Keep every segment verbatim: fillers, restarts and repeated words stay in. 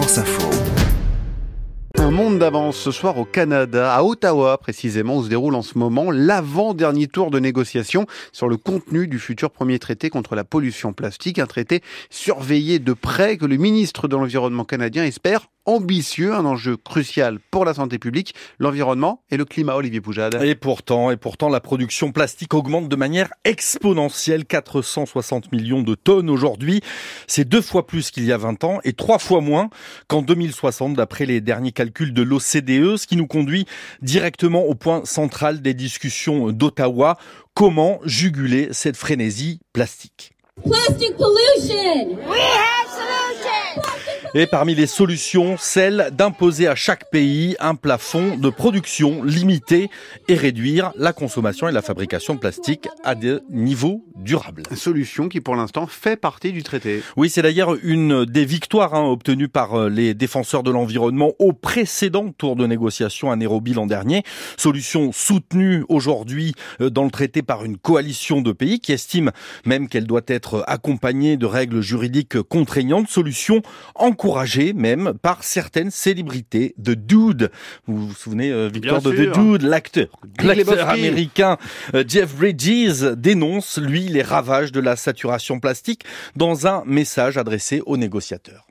France Info. Un monde d'avance ce soir au Canada, à Ottawa précisément, où se déroule en ce moment l'avant-dernier tour de négociation sur le contenu du futur premier traité contre la pollution plastique. Un traité surveillé de près que le ministre de l'Environnement canadien espère ambitieux, un enjeu crucial pour la santé publique, l'environnement et le climat. Olivier Poujade. Et pourtant, et pourtant, la production plastique augmente de manière exponentielle, quatre cent soixante millions de tonnes aujourd'hui. C'est deux fois plus qu'il y a vingt ans et trois fois moins qu'en deux mille soixante, d'après les derniers calculs de l'O C D E, ce qui nous conduit directement au point central des discussions d'Ottawa. Comment juguler cette frénésie plastique ? Plastic pollution! We have solutions! Et parmi les solutions, celle d'imposer à chaque pays un plafond de production limité et réduire la consommation et la fabrication de plastique à des niveaux durables. Solution qui pour l'instant fait partie du traité. Oui, c'est d'ailleurs une des victoires hein, obtenues par les défenseurs de l'environnement au précédent tour de négociation à Nairobi l'an dernier. Solution soutenue aujourd'hui dans le traité par une coalition de pays qui estime même qu'elle doit être accompagnée de règles juridiques contraignantes. Solution encouragée même par certaines célébrités. The Dude, vous vous souvenez euh, Victor de The Dude, l'acteur, l'acteur américain euh, Jeff Bridges dénonce lui les ravages de la saturation plastique dans un message adressé aux négociateurs.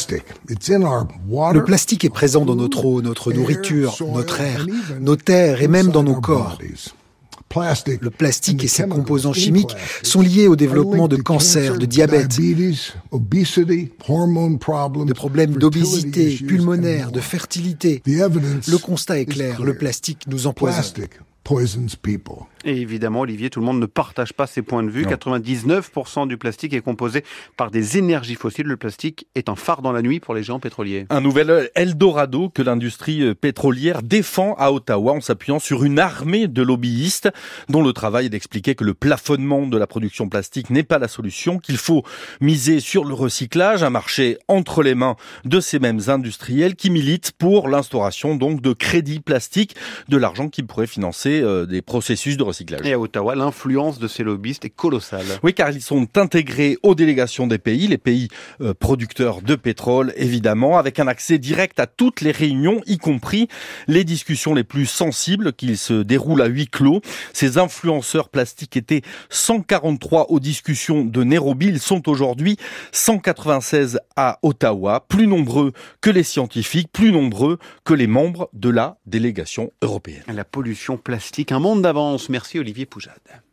Le plastique est présent dans notre eau, notre nourriture, notre air, nos terres et même dans nos corps. Le plastique et ses composants chimiques sont liés au développement de cancers, de diabète, de problèmes d'obésité pulmonaire, de fertilité. Le constat est clair, le plastique nous empoisonne. Et évidemment, Olivier, tout le monde ne partage pas ces points de vue. Non. quatre-vingt-dix-neuf pour cent du plastique est composé par des énergies fossiles. Le plastique est un phare dans la nuit pour les géants pétroliers. Un nouvel Eldorado que l'industrie pétrolière défend à Ottawa en s'appuyant sur une armée de lobbyistes dont le travail est d'expliquer que le plafonnement de la production plastique n'est pas la solution, qu'il faut miser sur le recyclage, un marché entre les mains de ces mêmes industriels qui militent pour l'instauration donc de crédits plastiques, de l'argent qui pourrait financer euh, des processus de recyclage. Et à Ottawa, l'influence de ces lobbyistes est colossale. Oui, car ils sont intégrés aux délégations des pays, les pays euh, producteurs de pétrole, évidemment, avec un accès direct à toutes les réunions, y compris les discussions les plus sensibles qui se déroulent à huis clos. Ces influenceurs plastiques étaient cent quarante-trois aux discussions de Nairobi. Ils sont aujourd'hui cent quatre-vingt-seize à Ottawa, plus nombreux que les scientifiques, plus nombreux que les membres de la délégation européenne. La pollution plastique, un monde d'avance. Merci Olivier Poujade.